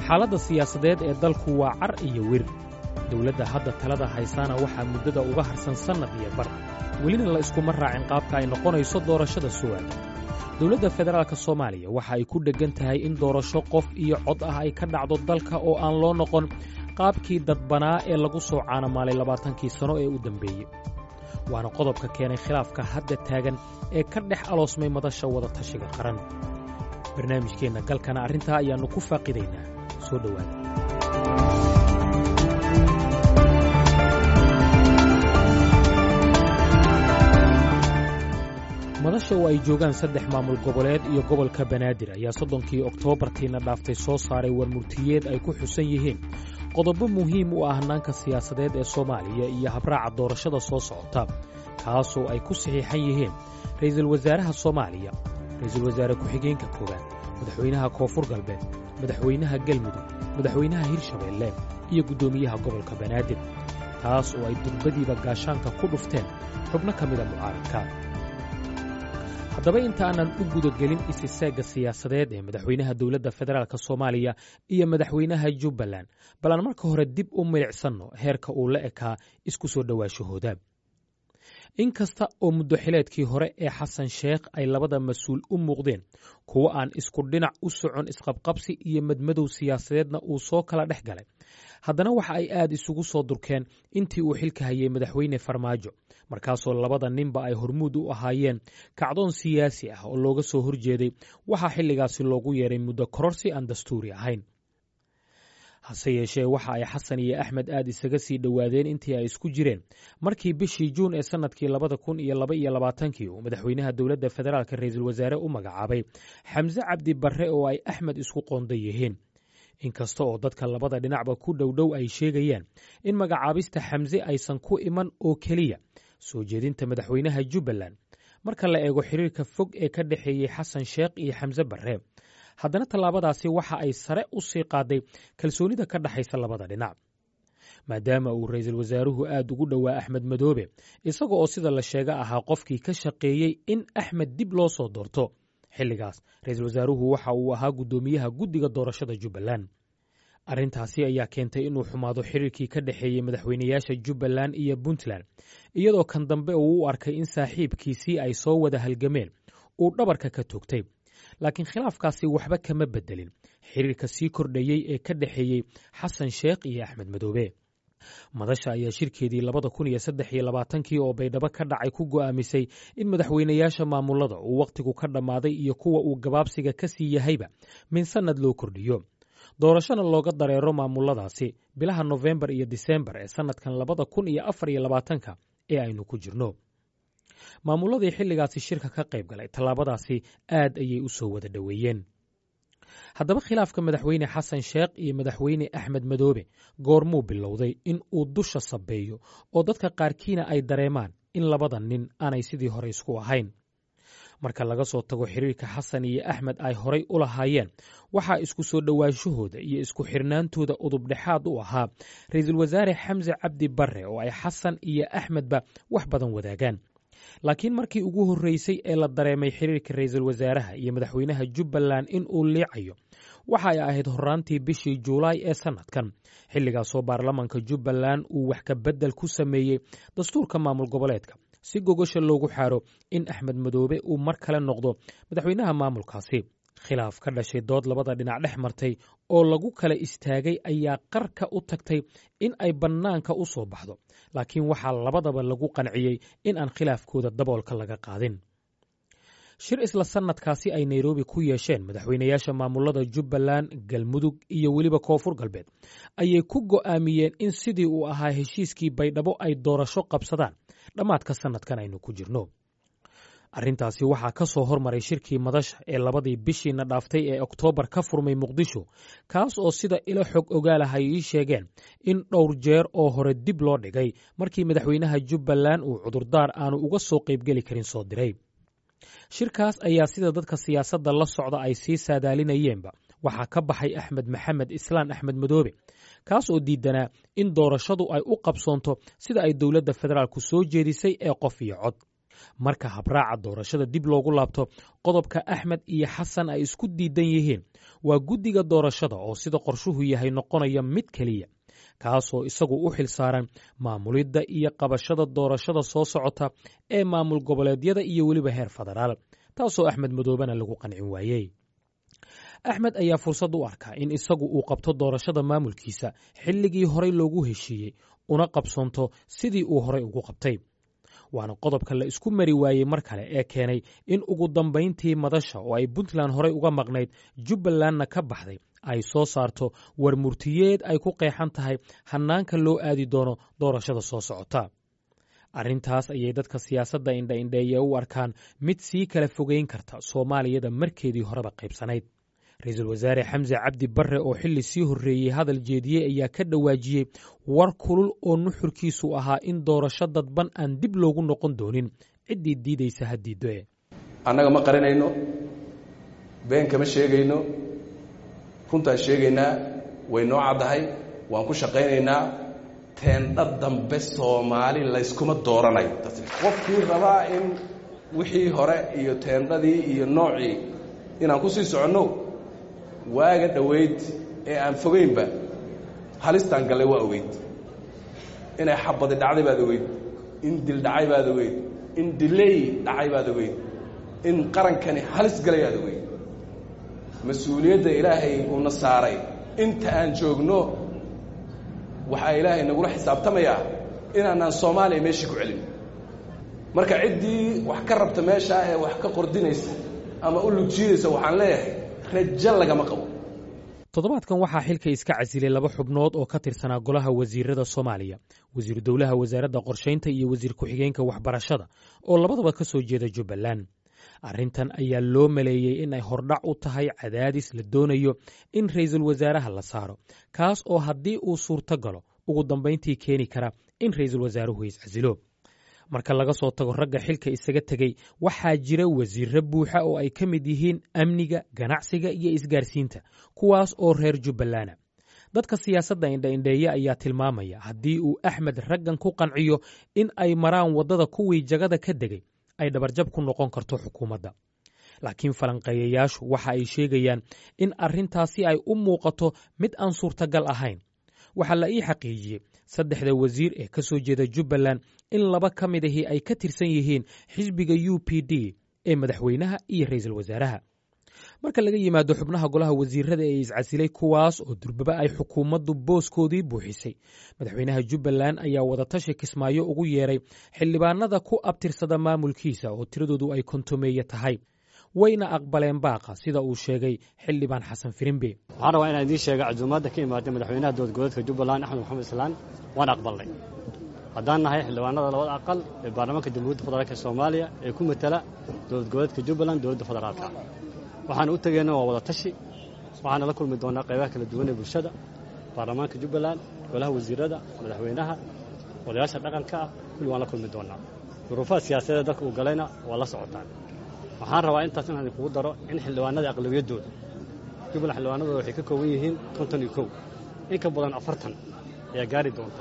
xaaladda siyaasadeed ee dalku waa car iyo wir dowladda hadda talada haysaana waxaa muddada uga harsan sannad iyo bar welina la iskuma raacin qaabka ay noqonayso doorashada su'aal dowladda federaalka soomaaliya waxa ay ku dheggan tahay in doorasho qof iyo cod ah ay ka dhacdo dalka oo aan loo noqon qaabkii dadbanaa ee lagu soo caanamaalay 20kii sano ee u dambeeyey waana qodobka keenay khilaafka hadda taagan ee ka dhex aloosmay madasha wada tashiga qaran barnaamijkeenna galkana arrintaa ayaannu ku faaqidaynaa soo dhowaada madasha oo ay joogaan 3 maamul goboleed iyo gobolka banaadir ayaa 30kii oktoobartiina dhaaftay soo saaray warmurtiyeed ay ku xusan yihiin qodobo muhiim u ah hannaanka siyaasadeed ee soomaaliya iyo habraaca doorashada soo socota kaasoo ay ku saxiixan yihiin ra'iisul wasaaraha soomaaliya ra'iisul wasaare ku-xigeenka koowaad madaxweynaha koonfur galbeed madaxweynaha galmudug madaxweynaha hirshabeelle iyo guddoomiyaha gobolka banaadir taas oo ay durbadiiba gaashaanka ku dhufteen xubno ka mida mucaaradka haddaba intaanan u gudagelin isisaagga siyaasadeed ee madaxweynaha dowladda federaalka soomaaliya iyo madaxweynaha jubbaland bal aan marka hore dib u milicsanno heerka uu la ekaa isku soo dhowaashahooda in kasta oo muddo xileedkii hore ee xasan sheekh ay labada mas-uul u muuqdeen kuwo aan isku dhinac u socon isqabqabsi iyo madmadow siyaasadeedna uu soo kala dhex galay haddana waxa ay aad isugu soo durkeen intii uu xilka hayay madaxweyne farmaajo markaasoo labada ninba ay hormuud u ahaayeen kacdoon siyaasi ah oo looga soo horjeeday waxaa xilligaasi loogu yeeray muddo kororsi aan dastuuri ahayn hase yeeshee waxa ay xasan iyo axmed aad isaga sii dhowaadeen intii ay isku jireen markii bishii juun ee sannadkii 2022 uu madaxweynaha dowladda federaalka ra'iisul wasaare u magacaabay xamse cabdi barre oo ay axmed isku qoonday yihiin inkasta oo dadka labada dhinacba ku dhowdhow ay sheegayaan in magacaabista xamse aysan ku iman oo keliya soo jeedinta madaxweynaha jubbaland marka la eego xiriirka fog ee ka dhexeeyey xasan sheekh iyo xamse barre haddana tallaabadaasi waxa ay sare u sii qaaday kalsoonida ka dhaxaysa labada dhinac maadaama uu ra'iisul wasaaruhu aad ugu dhowaa axmed madoobe isaga oo sida la sheega ahaa qofkii ka shaqeeyey in axmed dib loo soo doorto xilligaas ra'iisul wasaaruhu waxa uu ahaa guddoomiyaha guddiga doorashada jubbaland arrintaasi ayaa keentay inuu xumaado xiriirkii ka dhexeeyey madaxweynayaasha jubbaland iyo puntland iyadoo kan dambe uu u arkay in saaxiibkiisii ay soo wada halgameen uu dhabarka ka toogtay laakiin khilaafkaasi waxba kama beddelin xiriirka sii kordhayey ee ka dhexeeyey xasan sheekh iyo axmed madoobe madasha ayaa shirkeedii 2023 oo baydhabo ka dhacay ku go'aamisay in madaxweynayaasha maamulada uu wakhtigu ka dhammaaday iyo kuwa uu gabaabsiga ka sii yahayba min sannad loo kordhiyo doorashona looga dareero maamuladaasi bilaha nofembar iyo disembar ee sannadkan 2024 ee aynu ku jirno maamuladii xilligaasi shirka ka qayb galay tallaabadaasi aad ayay u soo wada dhoweeyeen haddaba khilaafka madaxweyne xasan sheekh iyo madaxweyne axmed madoobe goormuu bilowday in uu dusha sabeeyo oo dadka qaarkiina ay dareemaan in labada nin aanay sidii hore isku ahayn marka laga soo tago xiriirka xasan iyo axmed ay horay u lahaayeen waxaa isku soo dhowaanshahooda iyo isku xirnaantooda udubdhexaad u ahaa ra'iisul wasaare xamse cabdi barre oo ay xasan iyo axmedba wax badan wadaagaan laakiin markii ugu horreysay ee la dareemay xiriirka ra'iisul wasaaraha iyo madaxweynaha jubbaland in uu liicayo waxa ay ahayd horraantii bishii juulaay ee sannadkan xilligaasoo baarlamaanka jubbaland uu wax ka beddel ku sameeyey dastuurka maamul goboleedka si gogosha loogu xaaro in axmed madoobe uu mar kale noqdo madaxweynaha maamulkaasi khilaaf ka dhashay dood labada dhinac dhex martay oo lagu kala istaagay ayaa qarka u tagtay in ay bannaanka u soo baxdo laakiin waxaa labadaba lagu qanciyey in aan khilaafkooda daboolka laga qaadin shir isla sannadkaasi ay nairobi ku yeesheen madaxweynayaasha maamulada jubbaland galmudug iyo weliba koonfur galbeed ayay ku go'aamiyeen in sidii uu ahaa heshiiskii baydhabo ay doorasho qabsadaan dhammaadka sannadkan aynu ku jirno arrintaasi waxaa ka soo hormaray shirkii madasha ee labadii bishiina dhaaftay ee oktoobar ka furmay muqdisho kaas oo sida ilo xog ogaalaha ay ii sheegeen in dhowr jeer oo hore dib loo dhigay markii madaxweynaha jubbaland uu cudurdaar aanu uga soo qaybgeli karin soo diray shirkaas ayaa sida dadka siyaasadda la socda ay sii saadaalinayeenba waxaa ka baxay axmed maxamed islaan axmed madoobe kaas oo diidanaa in doorashadu ay u qabsoonto sida ay dowladda federaalku soo jeedisay ee qof iyo cod marka habraaca doorashada dib loogu laabto qodobka Axmed iyo Xasan ay isku diidan yihiin waa guddiga doorashada oo sida qorshuhu yahay noqonaya mid keliya kaasoo isagu u xil saaran maamulidda iyo qabashada doorashada soo socota ee maamul goboleedyada iyo weliba heer federaal taasoo Axmed Madoobena lagu qancin waayey. Axmed ayaa fursad u arkaa in isagu uu qabto doorashada maamulkiisa xilligii horey loogu heshiiyey una qabsoonto sidii uu horey ugu qabtay. waana qodobka la isku mari waayey mar kale ee keenay in ugu dambayntii madasha oo ay Puntland horey uga maqnayd Jubbalandna ka baxday ay soo saarto war murtiyeed ay ku qeexan tahay hannaanka loo aadi doono doorashada soo socota. arrintaas ayay dadka siyaasadda indha-indheeye u arkaan mid sii kala fogeyn karta Soomaaliyada markeedii horeba qaybsanayd. Ra'iisul Wasaare Xamse Cabdi Barre oo xilli sii horreeyey hadal jeediyey ayaa ka dhawaajiyey war kulul oo nuxurkiisu ahaa in doorasho dadban aan dib loogu noqon doonin ciddii diidaysa ha diiddo. annaga ma qarinayno, been kama sheegayno, runtaan sheegaynaa, way noo caddahay, waan ku shaqaynaynaa. teendha dambe Soomaali layskuma dooranayo. qofkii rabaa in wixii hore iyo teendhadii iyo noocii inaan ku sii soconno waaga dhoweyd ee aan fogeynba halistaan gallay waa ogeyd. inay xabadi dhacday baad ogeyd, in dil dhacay baad ogeyd, in dilay dhacay baad ogeyd, in qarankani halis galay baad ogeyd. mas-uuliyadda ilaahay uuna saaray inta aan joogno waxaa ilaahay nagula xisaabtamayaa inaanaan Soomaaliya meeshii ku celin. marka ciddii wax ka rabta meesha ee wax ka qordinaysa ama u lugjiidaysa waxaan leeyahay rajo lagama qabo. toddobaadkan waxaa xilka iska casilay 2 xubnood oo ka tirsanaa golaha wasiirada Soomaaliya, wasiir dowlaha wasaaradda qorsheynta iyo wasiir ku-xigeenka waxbarashada oo labadaba ka soo jeeda Jubbaland. arrintan ayaa loo maleeyey in ay hordhac u tahay cadaadis la doonayo in ra'iisul wasaaraha la saaro, kaas oo haddii uu suurto galo ugu dambayntii keeni kara in ra'iisul wasaaruhu iscasilo. marka laga soo tago ragga xilka isaga tegey waxaa jira wasiirro buuxa oo ay ka mid yihiin amniga, ganacsiga iyo isgaarsiinta, kuwaas oo reer Jubbaland. dadka siyaasadda indha-indheeye ayaa tilmaamaya haddii uu Axmed raggan ku qanciyo in ay maraan waddada kuwii jagada ka degay ay dhabarjab ku noqon karto xukuumadda. laakiin falanqeeyayaashu waxa ay sheegayaan in arrintaasi ay u muuqato mid aan suurtagal ahayn. waxaa la ii xaqiijiyey 3 wasiir ee ka soo jeeda Jubbaland in 2 ka mid ahi ay ka tirsan yihiin xisbiga UPD ee madaxweynaha iyo ra'iisul wasaaraha. marka laga yimaado xubnaha golaha wasiirada ee iscasilay kuwaas oo durbaba ay xukuumaddu booskoodii buuxisay, madaxweynaha Jubbaland ayaa wadatashi Kismaayo ugu yeeray xildhibaanada ku abtirsada maamulkiisa oo tiradoodu ay kontomeeye tahay. wayna aqbaleen baaqa sida uu sheegay xildhibaan Xasan Firimbe. waxaan rabaa inaan idiin sheego casuumaadda ka imaatay madaxweynaha dowlad goboleedka Jubbaland Axmed Maxamed Islaan waan aqbalnay. haddaan nahay xildhibaanada 2 aqal ee baarlamaanka Jamhuuriyadda Federaalka Soomaaliya ee ku matala dowlad goboleedka Jubbaland dowladda federaalka. waxaan u tagaynaa waa wada tashi, waxaana la kulmi doonaa qaybaha kala duwan ee bulshada, baarlamaanka Jubbaland, golaha wasiirada, madaxweynaha, odayaasha dhaqanka ah, kulli waan la kulmi doonaa. duruufaha siyaasadeed dalka uu galayna waa la socotaan. waxaan rabaa intaas inaan kugu daro in xildhibaanada aqlabiyadooda Jubbaland xildhibaanadooda waxay ka kooban yihiin 51, in ka badan 40 ayaa gaari doonta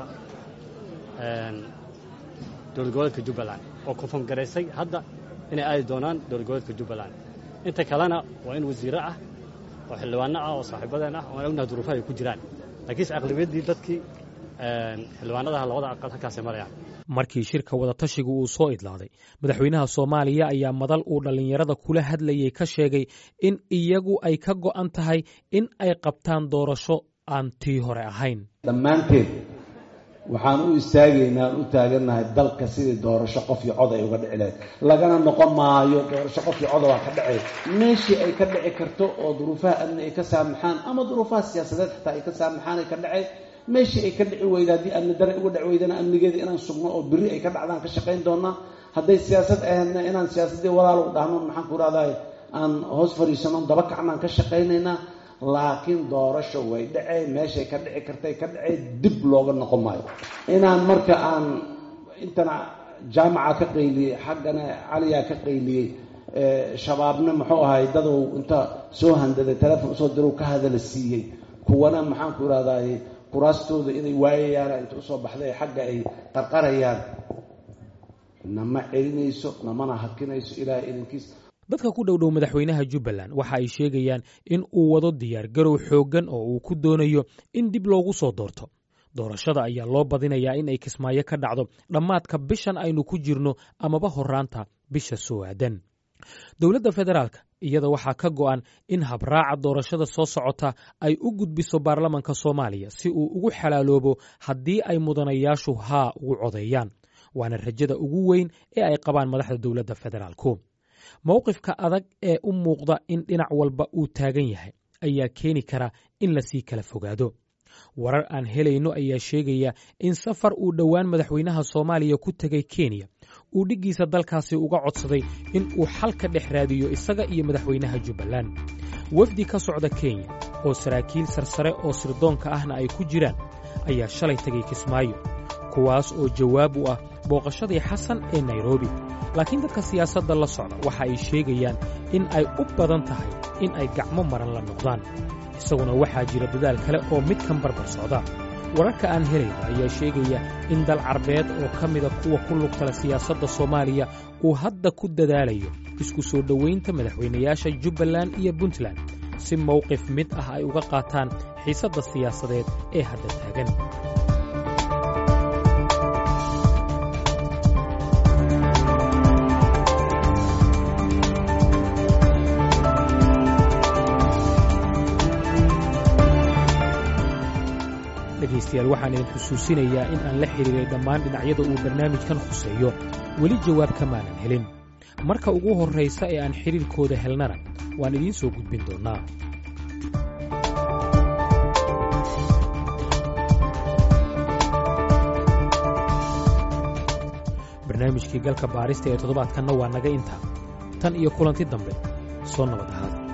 dowlad goboleedka Jubbaland oo konfirm gareysay hadda inay aadi doonaan dowlad goboleedka Jubbaland. inta kalena waa in wasiiro ah oo xildhibaano ah oo saaxiibadeen ah oo aan ognahay duruufaha ay ku jiraan, laakiin aqlabiyaddii dadkii xildhibaanadaha 2 aqal halkaas marayaan. markii shirka wadatashigu uu soo idlaaday, madaxweynaha Soomaaliya ayaa madal uu dhalinyarada kula hadlayay ka sheegay in iyagu ay ka go'an tahay in ay qabtaan doorasho aan tii hore ahayn. dhammaanteed waxaan u istaagaynaa u taagannahay dalka sidii doorasho qof iyo cod ay uga dhici lahayd. lagana noqon maayo doorasho qof iyo cod waa ka dhacay meeshii ay ka dhici karto oo duruufaha amni ay ka saamaxaan ama duruufaha siyaasadeed xitaa ay ka saamaxaan ay ka dhacay. meeshii ay ka dhici weyda haddii amni dare uga dhici weydana amnigeeda inaan sugno oo berri ay ka dhacdaan ka shaqayn doonaa. hadday siyaasad ahaydna inaan siyaasaddii walaal u dhahno maxaan ku rahdaay aan hoos fadhiisano daba kacnaan ka shaqaynaynaa. laakiin doorasho way dhacay, meeshay ka dhici kartay ka dhacay, dib looga noqon maayo. inaan marka aan intana jaamaca ka qayliyey, xaggana caliyaa ka qayliyey, shabaabna muxuu ahay dadow inta soo handaday telefoon usoo dirow ka hadala siiyey, kuwana maxaan ku rahdaay kuraastooda inay waayayaan inta usoo baxday xagga ay qarqarayaan. nama celinayso namana hakinayso ilaahay idinkiis. dadka ku dhow madaxweynaha Jubbaland waxa ay sheegayaan in uu wado diyaar garow xoogan oo uu ku doonayo in dib loogu soo doorto. doorashada ayaa loo badinayaa in ay Kismaayo ka dhacdo dhammaadka bishan aynu ku jirno amaba horaanta bisha soo aadan. dowladda federaalka iyada waxaa ka go'an in habraaca doorashada soo socota ay u gudbiso baarlamaanka Soomaaliya si uu ugu xalaaloobo haddii ay mudanayaashu haa ugu codeeyaan. waana rajada ugu weyn ee ay qabaan madaxda dowladda federaalku. mowqifka adag ee u muuqda in dhinac walba uu taagan yahay ayaa keeni kara in la sii kala fogaado. warar aan helayno ayaa sheegaya in safar uu dhowaan madaxweynaha Soomaaliya ku tagay Kenya uu dhigiisa dalkaasi uga codsaday in uu xal ka dhex raadiyo isaga iyo madaxweynaha Jubbaland. wafdi ka socda Kenya oo saraakiil sarsare oo sirdoonka ahna ay ku jiraan ayaa shalay tagay Kismaayo, kuwaas oo jawaab u ah booqashadii Xasan ee Nairobi. laakiin dadka siyaasadda la socda waxa ay sheegayaan in ay u badan tahay in ay gacmo maran la noqdaan. isaguna waxaa jira dadaal kale oo midkan barbar socda. wararka aan helayno ayaa sheegaya in dal carbeed oo ka mida kuwa ku lugta leh siyaasadda Soomaaliya uu hadda ku dadaalayo isku soo dhoweynta madaxweynayaasha Jubbaland iyo Puntland si mowqif mid ah ay uga qaataan xiisadda siyaasadeed ee hadda taagan. dhegaystayaal waxaan idin xusuusinayaa in aan la xiriiray dhammaan dhinacyada uu barnaamijkan khuseeyo, weli jawaab kamaanan helin. marka ugu horraysa ee aan xiriirkooda helnana waan idiin soo gudbin doonnaa. barnaamijkii galka baarista ee toddobaadkanna waa naga intaa. tan iyo kulanti dambe soo nabad ahaada.